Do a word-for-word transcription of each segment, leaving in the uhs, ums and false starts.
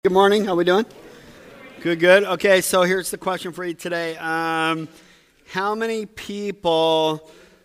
Good morning. How we doing? Good, good. Okay, so here's the question for you today. Um, how many people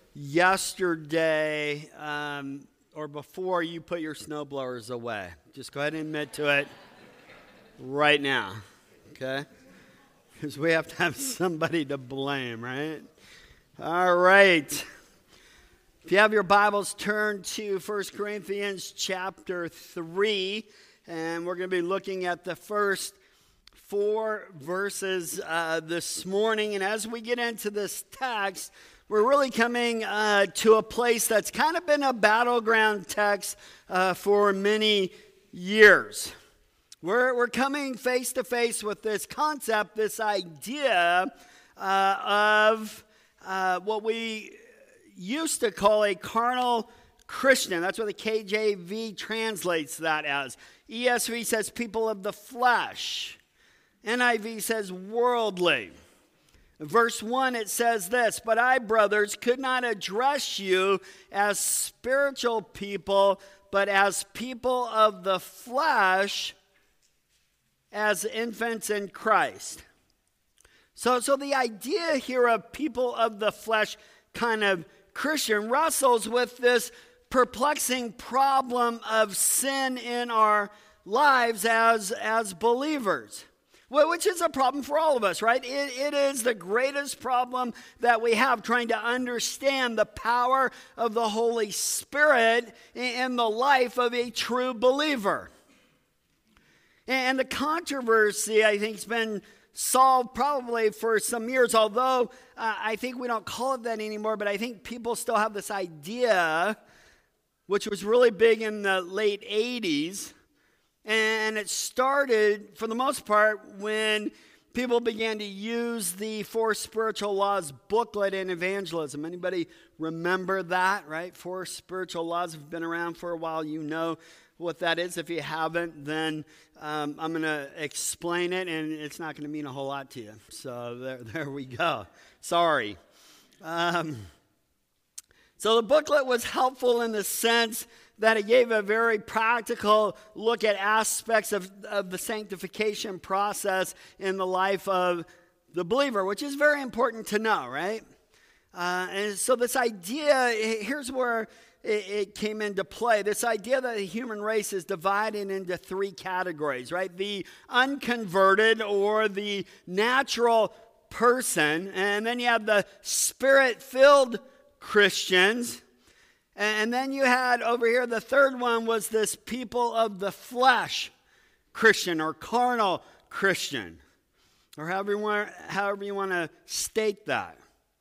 yesterday um, or before you put your snowblowers away? Just go ahead and admit to it right now, okay? Because we have to have somebody to blame, right? All right. If you have your Bibles, turn to First Corinthians chapter three. And we're going to be looking at the first four verses uh, this morning. And as we get into this text, we're really coming uh, to a place that's kind of been a battleground text uh, for many years. We're, we're coming face to face with this concept, this idea uh, of uh, what we used to call a carnal Christian. That's what the K J V translates that as. E S V says people of the flesh. N I V says worldly. Verse one, it says this, "But I, brothers, could not address you as spiritual people, but as people of the flesh, as infants in Christ." So, so the idea here of people of the flesh kind of Christian wrestles with this perplexing problem of sin in our lives as, as believers, which is a problem for all of us, right? It, it is the greatest problem that we have, trying to understand the power of the Holy Spirit in the life of a true believer. And the controversy, I think, has been solved probably for some years, although uh, I think we don't call it that anymore, but I think people still have this idea, which was really big in the late eighties, and it started, for the most part, when people began to use the Four Spiritual Laws booklet in evangelism. Anybody remember that, right? Four Spiritual Laws have been around for a while. You know what that is. If you haven't, then um, I'm going to explain it, and it's not going to mean a whole lot to you. So there, there we go. Sorry. Um, so the booklet was helpful in the sense that it gave a very practical look at aspects of, of the sanctification process in the life of the believer, which is very important to know, right? Uh, and so this idea, here's where it, it came into play. This idea that the human race is divided into three categories, right? The unconverted or the natural person, and then you have the spirit-filled Christians, and then you had over here, the third one was this people of the flesh Christian or carnal Christian, or however you want, however you want to state that.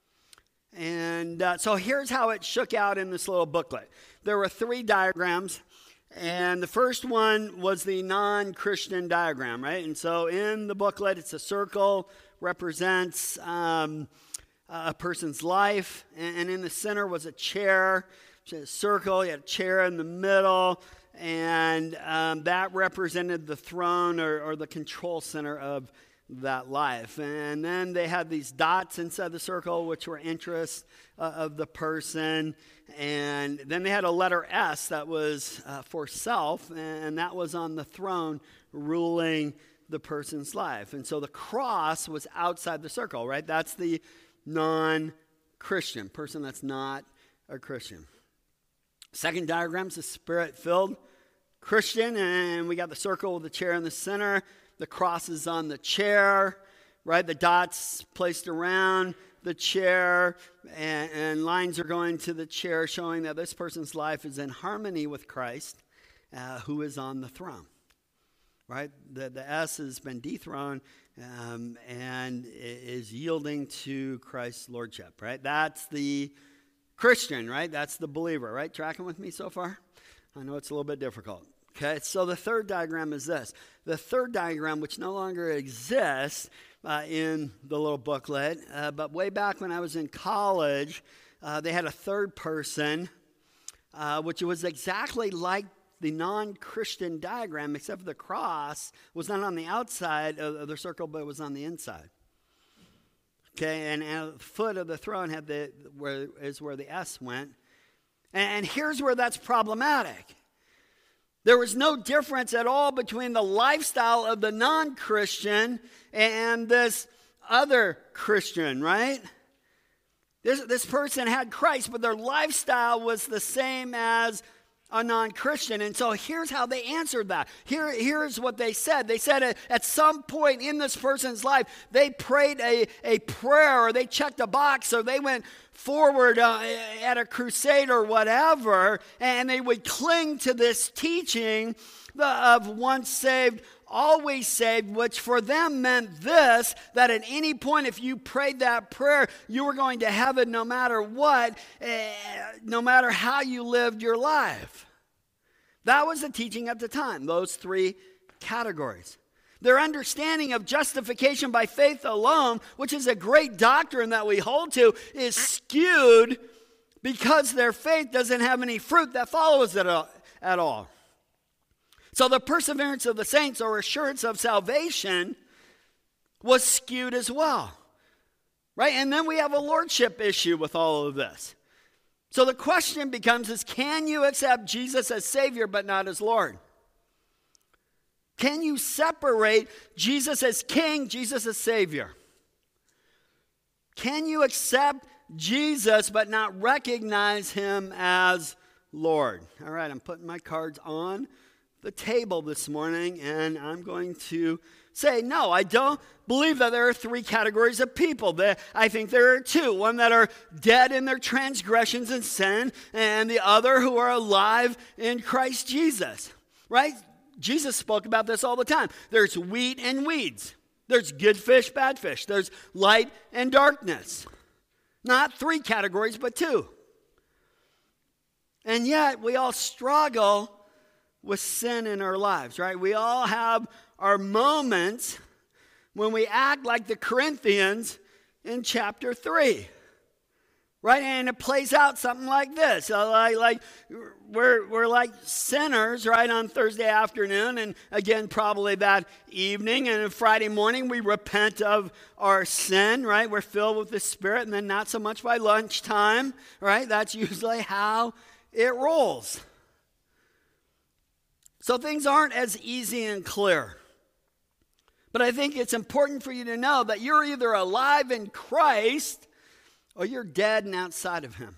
And uh, so here's how it shook out in this little booklet. There were three diagrams, and the first one was the non-Christian diagram, right? And so in the booklet, it's a circle, represents um, a person's life, and in the center was a chair, a circle, you had a chair in the middle, and um, that represented the throne or, or the control center of that life. And then they had these dots inside the circle, which were interests uh, of the person, and then they had a letter S that was uh, for self, and that was on the throne ruling the person's life. And so the cross was outside the circle, right? That's the non-Christian person that's not a Christian. Second diagram is a spirit-filled Christian, and we got the circle with the chair in the center. The cross is on the chair, right? The dots placed around the chair, and, and lines are going to the chair, showing that this person's life is in harmony with Christ, uh, who is on the throne, right? The, the S has been dethroned um, and is yielding to Christ's lordship, right? That's the Christian, right? That's the believer, right? Tracking with me so far? I know it's a little bit difficult. Okay, so the third diagram is this. The third diagram, which no longer exists uh, in the little booklet, uh, but way back when I was in college, uh, they had a third person, uh, which was exactly like the non-Christian diagram, except for the cross was not on the outside of the circle, but it was on the inside. Okay, and at the foot of the throne had the where is where the S went. And here's where that's problematic. There was no difference at all between the lifestyle of the non-Christian and this other Christian, right? This, this person had Christ, but their lifestyle was the same as a non-Christian. And so here's how they answered that. Here, here's what they said. They said at, at some point in this person's life, they prayed a, a prayer, or they checked a box, or they went forward uh, at a crusade or whatever, and they would cling to this teaching of once saved, always saved, which for them meant this, that at any point if you prayed that prayer, you were going to heaven no matter what, eh, no matter how you lived your life. That was the teaching at the time, those three categories. Their understanding of justification by faith alone, which is a great doctrine that we hold to, is skewed because their faith doesn't have any fruit that follows it at all. So the perseverance of the saints, or assurance of salvation, was skewed as well. Right? And then we have a lordship issue with all of this. So the question becomes is, can you accept Jesus as Savior but not as Lord? Can you separate Jesus as King, Jesus as Savior? Can you accept Jesus but not recognize Him as Lord? All right, I'm putting my cards on the table this morning, and I'm going to say, no, I don't believe that there are three categories of people. That I think there are two. One that are dead in their transgressions and sin, and the other who are alive in Christ Jesus. Right? Jesus spoke about this all the time. There's wheat and weeds. There's good fish, bad fish. There's light and darkness. Not three categories, but two. And yet, we all struggle with sin in our lives, right? We all have our moments when we act like the Corinthians in chapter three, right? And it plays out something like this. So like, like we're, we're like sinners, right, on Thursday afternoon, and again, probably that evening, and on Friday morning, we repent of our sin, right? We're filled with the Spirit, and then not so much by lunchtime, right? That's usually how it rolls. So things aren't as easy and clear. But I think it's important for you to know that you're either alive in Christ or you're dead and outside of Him.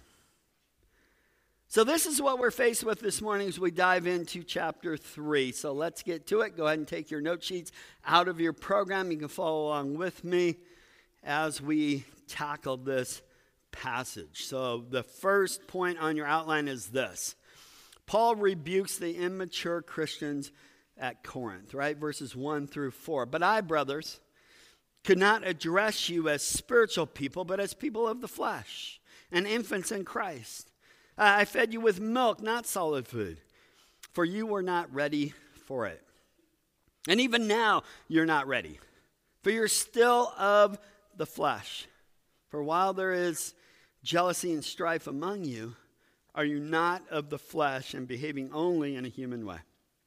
So this is what we're faced with this morning as we dive into chapter three. So let's get to it. Go ahead and take your note sheets out of your program. You can follow along with me as we tackle this passage. So the first point on your outline is this. Paul rebukes the immature Christians at Corinth, right? Verses one through four. But I, brothers, could not address you as spiritual people, but as people of the flesh and infants in Christ. I fed you with milk, not solid food, for you were not ready for it. And even now, you're not ready, for you're still of the flesh. For while there is jealousy and strife among you, are you not of the flesh and behaving only in a human way?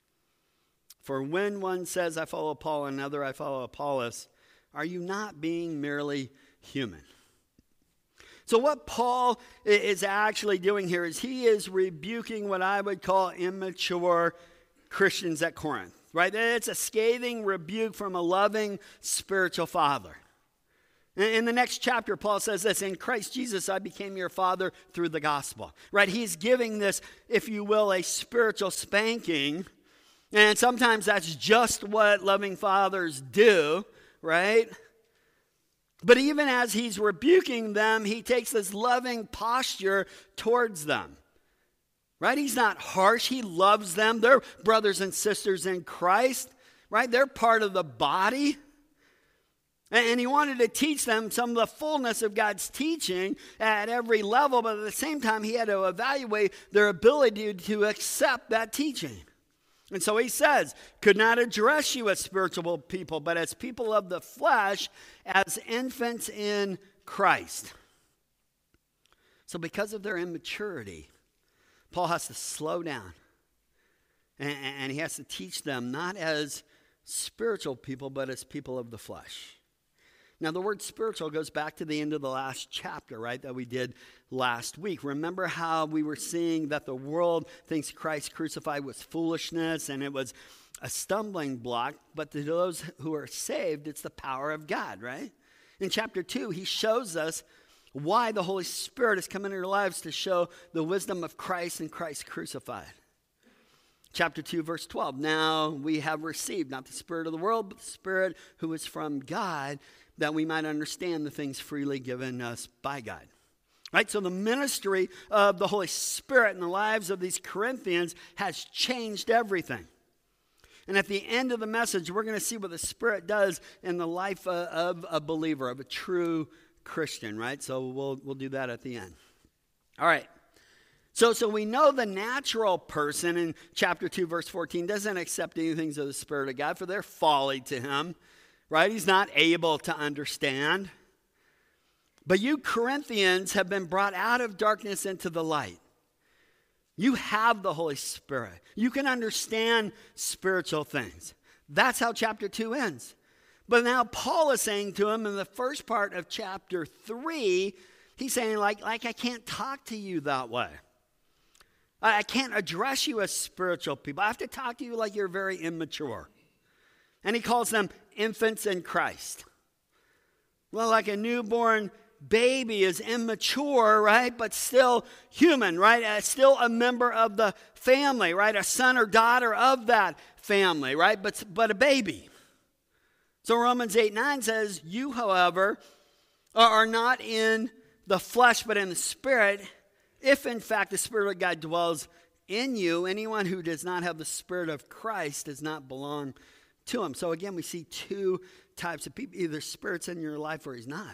For when one says, I follow Paul, and another, I follow Apollos, are you not being merely human? So what Paul is actually doing here is he is rebuking what I would call immature Christians at Corinth, right? It's a scathing rebuke from a loving spiritual father. In the next chapter, Paul says this, in Christ Jesus, I became your father through the gospel, right? He's giving this, if you will, a spiritual spanking. And sometimes that's just what loving fathers do, right? But even as he's rebuking them, he takes this loving posture towards them, right? He's not harsh. He loves them. They're brothers and sisters in Christ, right? They're part of the body. And he wanted to teach them some of the fullness of God's teaching at every level, but at the same time, he had to evaluate their ability to accept that teaching. And so he says, could not address you as spiritual people, but as people of the flesh, as infants in Christ. So because of their immaturity, Paul has to slow down. And he has to teach them not as spiritual people, but as people of the flesh. Now, the word spiritual goes back to the end of the last chapter, right, that we did last week. Remember how we were seeing that the world thinks Christ crucified was foolishness and it was a stumbling block, but to those who are saved, it's the power of God, right? In chapter two, he shows us why the Holy Spirit has come into our lives to show the wisdom of Christ and Christ crucified. Chapter two, verse twelve, now we have received not the spirit of the world, but the Spirit who is from God, that we might understand the things freely given us by God. Right? So the ministry of the Holy Spirit in the lives of these Corinthians has changed everything. And at the end of the message, we're going to see what the Spirit does in the life of, of a believer, of a true Christian, right? So we'll we'll do that at the end. All right. So, so we know the natural person in chapter two, verse fourteen, doesn't accept anything of the Spirit of God, for they're folly to him. Right? He's not able to understand. But you Corinthians have been brought out of darkness into the light. You have the Holy Spirit. You can understand spiritual things. That's how chapter two ends. But now Paul is saying to him in the first part of chapter three, he's saying like, like I can't talk to you that way. I can't address you as spiritual people. I have to talk to you like you're very immature. And he calls them infants in Christ. Well, like a newborn baby is immature, right? But still human, right? Uh, still a member of the family, right? A son or daughter of that family, right? But, but a baby. So Romans eight nine says, you, however, are not in the flesh, but in the Spirit. If, in fact, the Spirit of God dwells in you, anyone who does not have the Spirit of Christ does not belong to him. So again, we see two types of people. Either Spirit's in your life or he's not.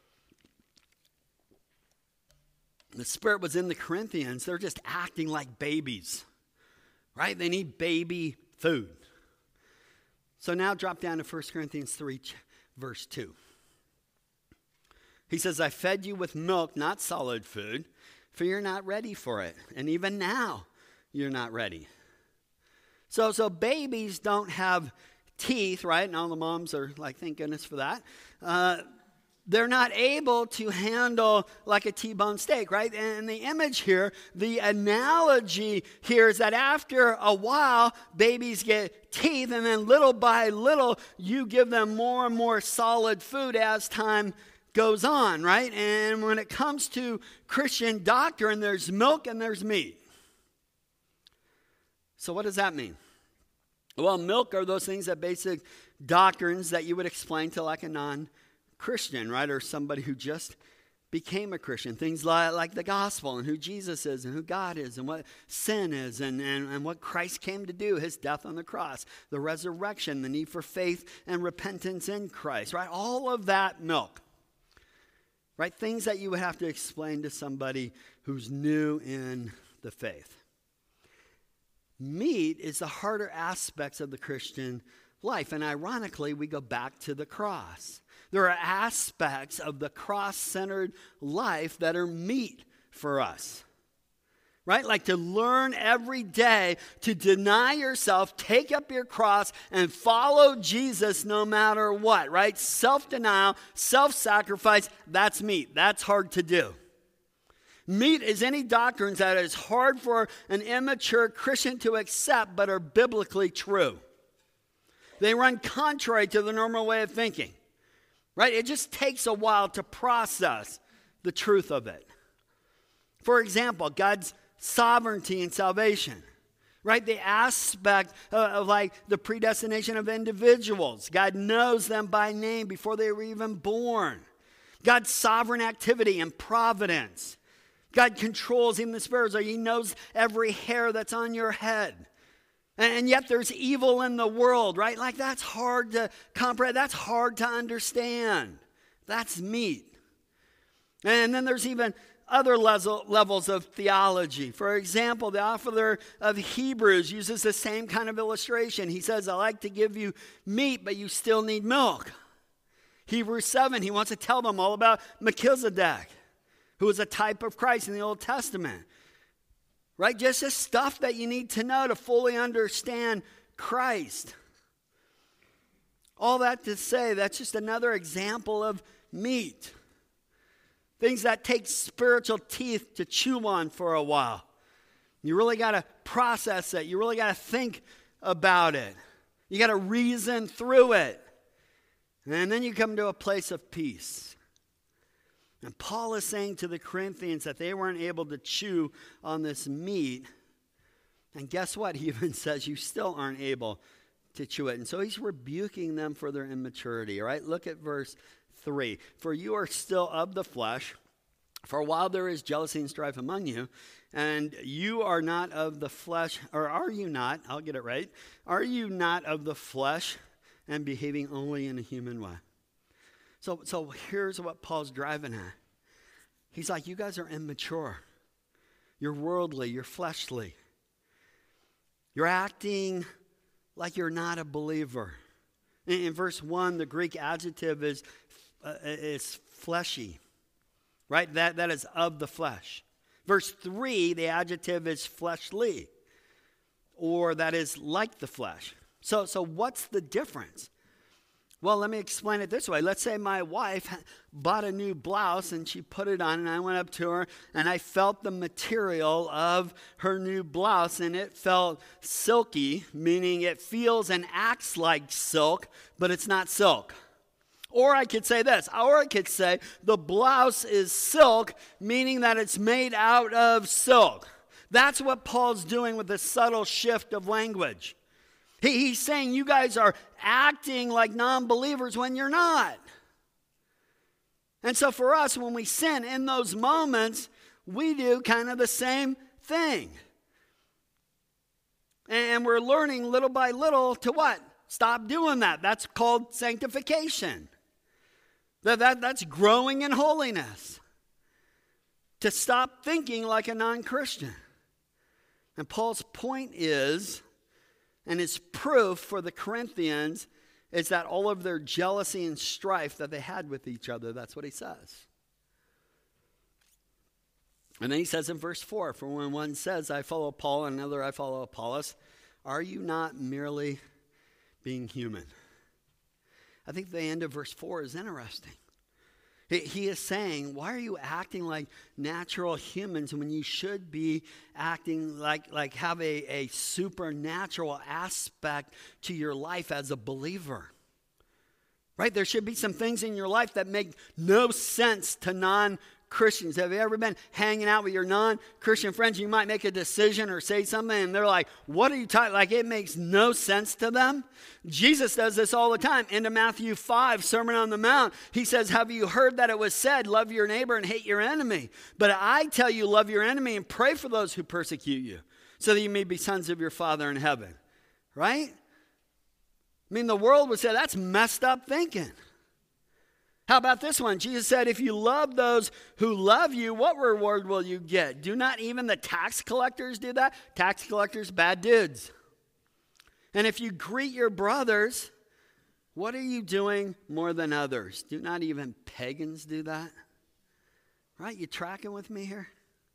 The Spirit was in the Corinthians. They're just acting like babies, right? They need baby food. So now drop down to First Corinthians three, verse two. He says, I fed you with milk, not solid food, for you're not ready for it. And even now, you're not ready. So, so babies don't have teeth, right? And all the moms are like, thank goodness for that. Uh, they're not able to handle like a T-bone steak, right? And the image here, the analogy here is that after a while, babies get teeth, and then little by little, you give them more and more solid food as time goes on, right? And when it comes to Christian doctrine, there's milk and there's meat. So what does that mean? Well, milk are those things that basic doctrines that you would explain to like a non-Christian, right? Or somebody who just became a Christian. Things like, like the gospel and who Jesus is and who God is and what sin is and, and, and what Christ came to do, his death on the cross, the resurrection, the need for faith and repentance in Christ, right? All of that milk, right? Things that you would have to explain to somebody who's new in the faith. Meat is the harder aspects of the Christian life. And ironically, we go back to the cross. There are aspects of the cross-centered life that are meat for us. Right? Like to learn every day to deny yourself, take up your cross, and follow Jesus no matter what. Right? Self-denial, self-sacrifice, that's meat. That's hard to do. Meat is any doctrines that is hard for an immature Christian to accept but are biblically true. They run contrary to the normal way of thinking. Right? It just takes a while to process the truth of it. For example, God's sovereignty and salvation. Right? The aspect of, of like the predestination of individuals. God knows them by name before they were even born. God's sovereign activity and providence. God controls even the sparrows. He knows every hair that's on your head. And yet there's evil in the world, right? Like that's hard to comprehend. That's hard to understand. That's meat. And then there's even other levels of theology. For example, the author of Hebrews uses the same kind of illustration. He says, I like to give you meat, but you still need milk. Hebrews seven, he wants to tell them all about Melchizedek, who is a type of Christ in the Old Testament. Right? Just the stuff that you need to know to fully understand Christ. All that to say, that's just another example of meat. Things that take spiritual teeth to chew on for a while. You really got to process it. You really got to think about it. You got to reason through it. And then you come to a place of peace. And Paul is saying to the Corinthians that they weren't able to chew on this meat. And guess what? He even says you still aren't able to chew it. And so he's rebuking them for their immaturity. All right, look at verse three. For you are still of the flesh, for while there is jealousy and strife among you, and you are not of the flesh, or are you not, I'll get it right, are you not of the flesh and behaving only in a human way? So, so here's what Paul's driving at. He's like, you guys are immature. You're worldly, you're fleshly. You're acting like you're not a believer. In, in verse one, the Greek adjective is, uh, is fleshy, right? That, that is of the flesh. Verse three, the adjective is fleshly, or that is like the flesh. So, so what's the difference? Well, let me explain it this way. Let's say my wife bought a new blouse and she put it on, and I went up to her and I felt the material of her new blouse, and it felt silky, meaning it feels and acts like silk, but it's not silk. Or I could say this, or I could say the blouse is silk, meaning that it's made out of silk. That's what Paul's doing with the subtle shift of language. He, he's saying you guys are acting like non-believers when you're not. And so for us, when we sin in those moments, we do kind of the same thing. And we're learning little by little to what? Stop doing that. That's called sanctification. That, that, that's growing in holiness. To stop thinking like a non-Christian. And Paul's point is, and his proof for the Corinthians, is that all of their jealousy and strife that they had with each other, that's what he says. And then he says in verse four, for when one says, I follow Paul, and another, I follow Apollos, are you not merely being human? I think the end of verse four is interesting. He, he is saying, why are you acting like natural humans when you should be acting like, like have a, a supernatural aspect to your life as a believer? Right? There should be some things in your life that make no sense to non-Christians. Have you ever been hanging out with your non-Christian friends? You might make a decision or say something, and they're like, what are you talking? Like, it makes no sense to them. Jesus does this all the time. Into Matthew five, Sermon on the Mount, he says, have you heard that it was said, love your neighbor and hate your enemy? But I tell you, love your enemy and pray for those who persecute you, so that you may be sons of your Father in heaven. Right? I mean, the world would say that's messed up thinking. How about this one? Jesus said, if you love those who love you, what reward will you get? Do not even the tax collectors do that? Tax collectors, bad dudes. And if you greet your brothers, what are you doing more than others? Do not even pagans do that? Right? You tracking with me here?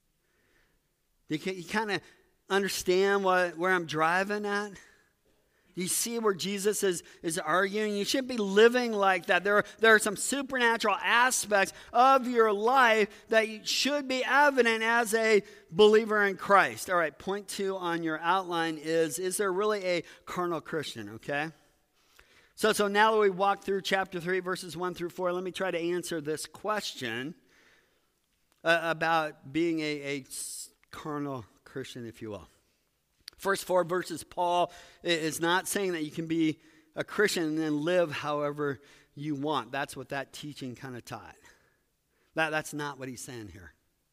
You, you kind of understand what, where I'm driving at? You see where Jesus is, is arguing? You shouldn't be living like that. There are, there are some supernatural aspects of your life that should be evident as a believer in Christ. All right, point two on your outline is, is there really a carnal Christian, okay? So, so now that we walked through chapter three, verses one through four, let me try to answer this question uh, about being a, a carnal Christian, if you will. First four verses, Paul is not saying that you can be a Christian and then live however you want. That's what that teaching kind of taught. That, that's not what he's saying here.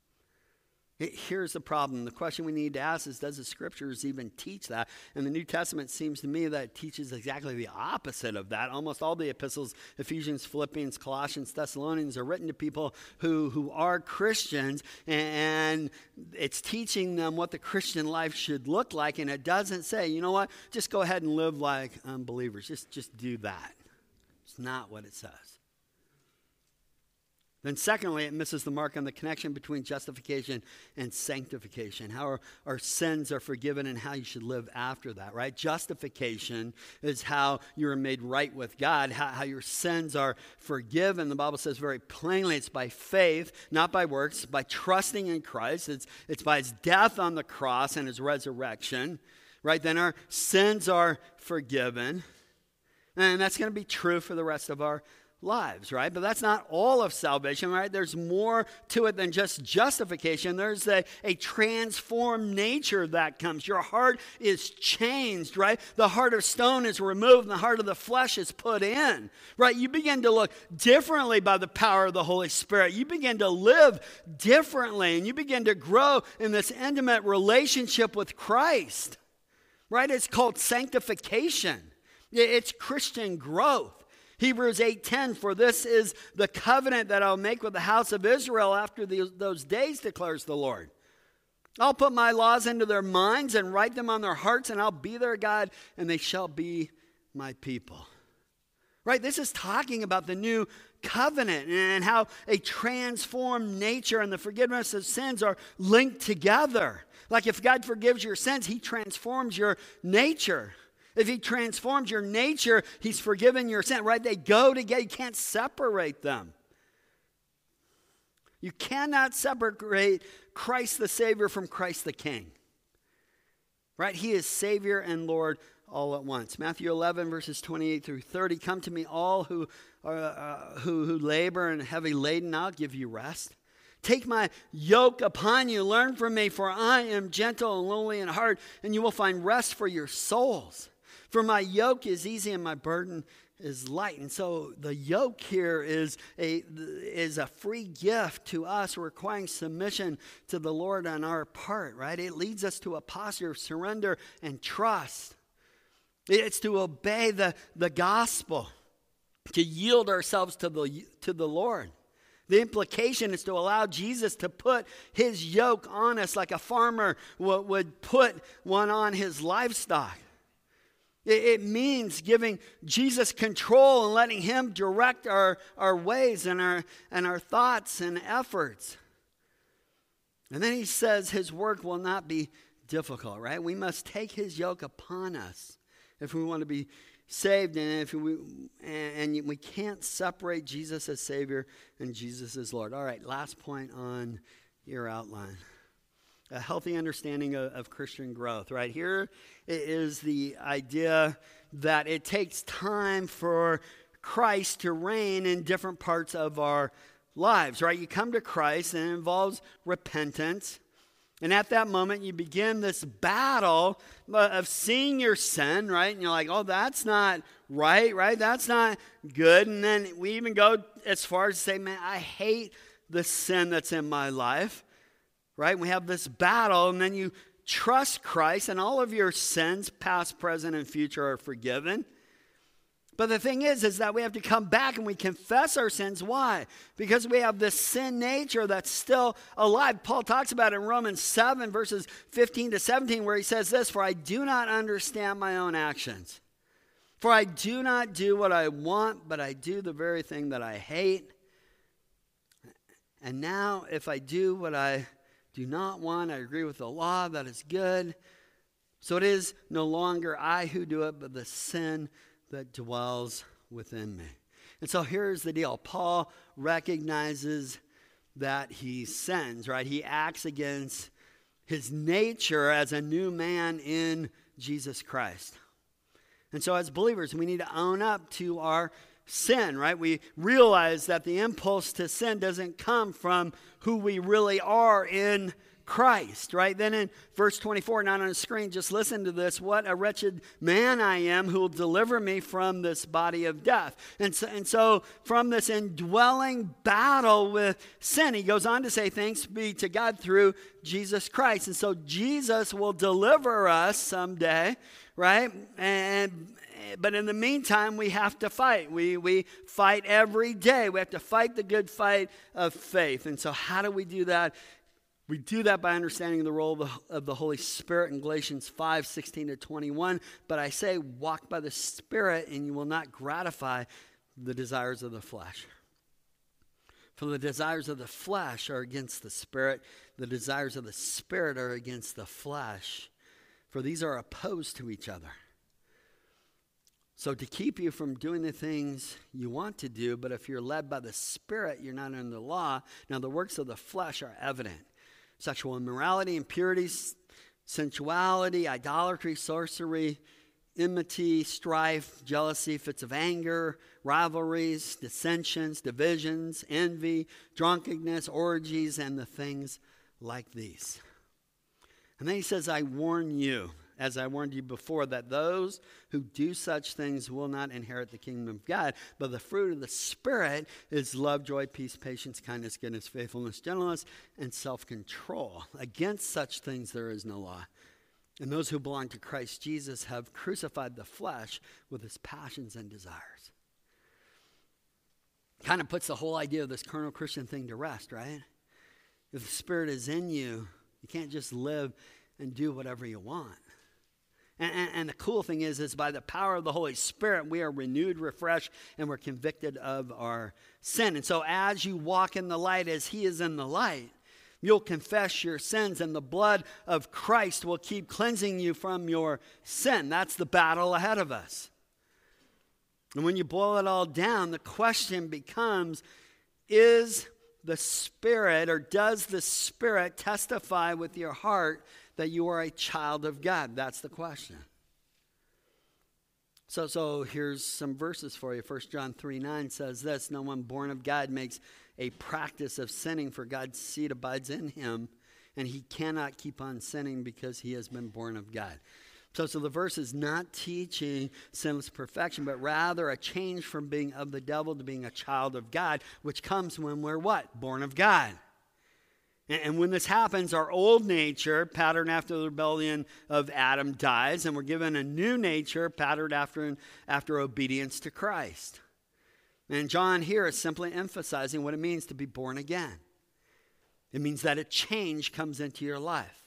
Here's the problem. The question we need to ask is, does the scriptures even teach that? And the New Testament seems to me that it teaches exactly the opposite of that. Almost all the epistles, Ephesians, Philippians, Colossians, Thessalonians, are written to people who, who are Christians, and it's teaching them what the Christian life should look like, and it doesn't say, you know what, just go ahead and live like unbelievers. Just, just do that. It's not what it says. Then secondly, it misses the mark on the connection between justification and sanctification, how our, our sins are forgiven and how you should live after that, right? Justification is how you are made right with God, how, how your sins are forgiven. The Bible says very plainly it's by faith, not by works, by trusting in Christ. It's, it's by his death on the cross and his resurrection, right? Then our sins are forgiven. And that's going to be true for the rest of our lives, right? But that's not all of salvation, right? There's more to it than just justification. There's a, a transformed nature that comes. Your heart is changed, right? The heart of stone is removed and the heart of the flesh is put in, right? You begin to look differently by the power of the Holy Spirit. You begin to live differently and you begin to grow in this intimate relationship with Christ, right? It's called sanctification. It's Christian growth. Hebrews eight ten, for this is the covenant that I'll make with the house of Israel after the, those days, declares the Lord. I'll put my laws into their minds and write them on their hearts, and I'll be their God, and they shall be my people. Right? This is talking about the new covenant and how a transformed nature and the forgiveness of sins are linked together. Like if God forgives your sins, he transforms your nature. If he transforms your nature, he's forgiven your sin, right? They go together. You can't separate them. You cannot separate Christ the Savior from Christ the King. Right? He is Savior and Lord all at once. Matthew eleven, verses twenty-eight through thirty. Come to me, all who are uh, who, who labor and heavy laden, I'll give you rest. Take my yoke upon you. Learn from me, for I am gentle and lowly in heart, and you will find rest for your souls. For my yoke is easy and my burden is light. And so the yoke here is a, is a free gift to us, requiring submission to the Lord on our part, right? It leads us to a posture of surrender and trust. It's to obey the, the gospel, to yield ourselves to the, to the Lord. The implication is to allow Jesus to put his yoke on us like a farmer would put one on his livestock. It means giving Jesus control and letting him direct our, our ways and our, and our thoughts and efforts. And then he says his work will not be difficult, right? We must take his yoke upon us if we want to be saved. And if we and we can't separate Jesus as Savior and Jesus as Lord. All right, last point on your outline. A healthy understanding of, of Christian growth, right? Here is the idea that it takes time for Christ to reign in different parts of our lives, right? You come to Christ and it involves repentance. And at that moment, you begin this battle of seeing your sin, right? And you're like, oh, that's not right, right? That's not good. And then we even go as far as to say, man, I hate the sin that's in my life. Right? We have this battle, and then you trust Christ, and all of your sins, past, present, and future, are forgiven. But the thing is, is that we have to come back and we confess our sins. Why? Because we have this sin nature that's still alive. Paul talks about it in Romans seven, verses fifteen to seventeen, where he says this, for I do not understand my own actions. For I do not do what I want, but I do the very thing that I hate. And now, if I do what I do not want, I agree with the law that is good. So it is no longer I who do it, but the sin that dwells within me. And so here's the deal. Paul recognizes that he sins, right? He acts against his nature as a new man in Jesus Christ. And so as believers, we need to own up to our sin, right? We realize that the impulse to sin doesn't come from who we really are in Christ, right? Then in verse twenty-four, not on the screen, just listen to this. What a wretched man I am, who will deliver me from this body of death. And so, and so from this indwelling battle with sin, he goes on to say, thanks be to God through Jesus Christ. And so Jesus will deliver us someday, right? And but in the meantime, we have to fight. We we fight every day. We have to fight the good fight of faith. And so how do we do that? We do that by understanding the role of the, of the Holy Spirit in Galatians five, sixteen to twenty-one. But I say, walk by the Spirit, and you will not gratify the desires of the flesh. For the desires of the flesh are against the spirit. The desires of the spirit are against the flesh. For these are opposed to each other. So to keep you from doing the things you want to do, but if you're led by the Spirit, you're not under the law. Now the works of the flesh are evident. Sexual immorality, impurity, sensuality, idolatry, sorcery, enmity, strife, jealousy, fits of anger, rivalries, dissensions, divisions, envy, drunkenness, orgies, and the things like these. And then he says, I warn you, as I warned you before, that those who do such things will not inherit the kingdom of God. But the fruit of the Spirit is love, joy, peace, patience, kindness, goodness, faithfulness, gentleness, and self-control. Against such things there is no law. And those who belong to Christ Jesus have crucified the flesh with its passions and desires. Kind of puts the whole idea of this carnal Christian thing to rest, right? If the Spirit is in you, you can't just live and do whatever you want. And, and, and the cool thing is, is by the power of the Holy Spirit, we are renewed, refreshed, and we're convicted of our sin. And so as you walk in the light as He is in the light, you'll confess your sins, and the blood of Christ will keep cleansing you from your sin. That's the battle ahead of us. And when you boil it all down, the question becomes, is the Spirit, or does the Spirit testify with your heart that you are a child of God? That's the question. So, so here's some verses for you. First John three nine says this, no one born of God makes a practice of sinning, for God's seed abides in him, and he cannot keep on sinning because he has been born of God. So, so the verse is not teaching sinless perfection, but rather a change from being of the devil to being a child of God, which comes when we're what? Born of God. And, and when this happens, our old nature, patterned after the rebellion of Adam, dies, and we're given a new nature, patterned after, after obedience to Christ. And John here is simply emphasizing what it means to be born again. It means that a change comes into your life.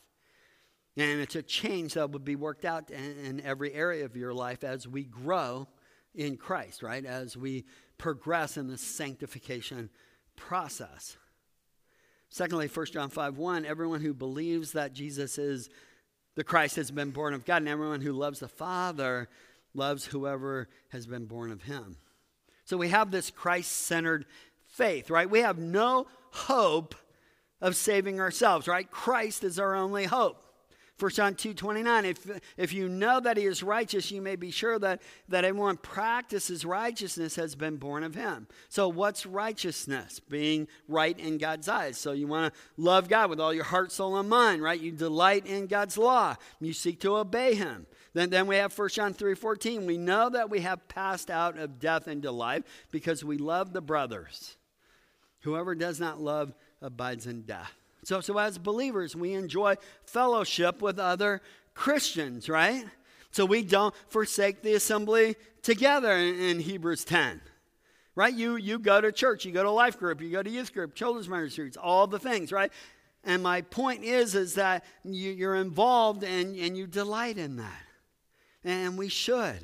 And it's a change that will be worked out in, in every area of your life as we grow in Christ, right? As we progress in the sanctification process. Secondly, First John five one, everyone who believes that Jesus is the Christ has been born of God, and everyone who loves the Father loves whoever has been born of him. So we have this Christ-centered faith, right? We have no hope of saving ourselves, right? Christ is our only hope. First John two twenty-nine, if, if you know that he is righteous, you may be sure that, that everyone practices righteousness has been born of him. So what's righteousness? Being right in God's eyes. So you want to love God with all your heart, soul, and mind, right? You delight in God's law. You seek to obey him. Then, then we have First John three fourteen. We know that we have passed out of death into life because we love the brothers. Whoever does not love abides in death. So, so as believers, we enjoy fellowship with other Christians, right? So we don't forsake the assembly together in, in Hebrews ten, right? You, you go to church, you go to life group, you go to youth group, children's ministries, all the things, right? And my point is, is that you, you're involved and, and you delight in that. And we should.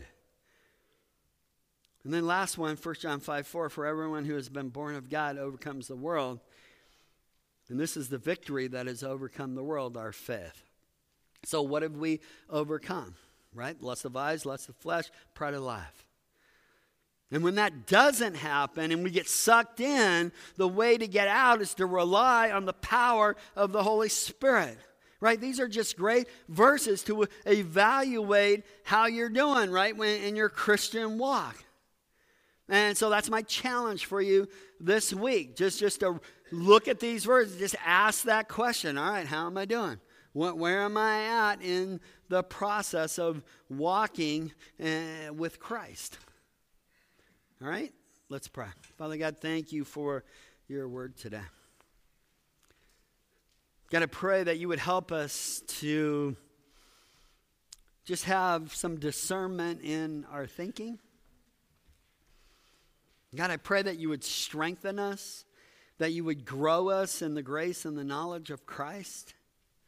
And then last one, First John five four, for everyone who has been born of God overcomes the world. And this is the victory that has overcome the world, our faith. So what have we overcome, right? Lust of eyes, lust of flesh, pride of life. And when that doesn't happen and we get sucked in, the way to get out is to rely on the power of the Holy Spirit, right? These are just great verses to evaluate how you're doing, right, when in your Christian walk. And so that's my challenge for you this week. Just, just to look at these verses, just ask that question. All right, how am I doing? What, where am I at in the process of walking uh, with Christ? All right, let's pray. Father God, thank you for your word today. God, I pray that you would help us to just have some discernment in our thinking. God, I pray that you would strengthen us, that you would grow us in the grace and the knowledge of Christ.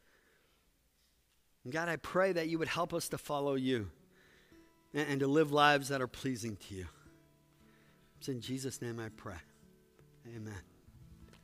And God, I pray that you would help us to follow you and, and to live lives that are pleasing to you. It's in Jesus' name I pray. Amen.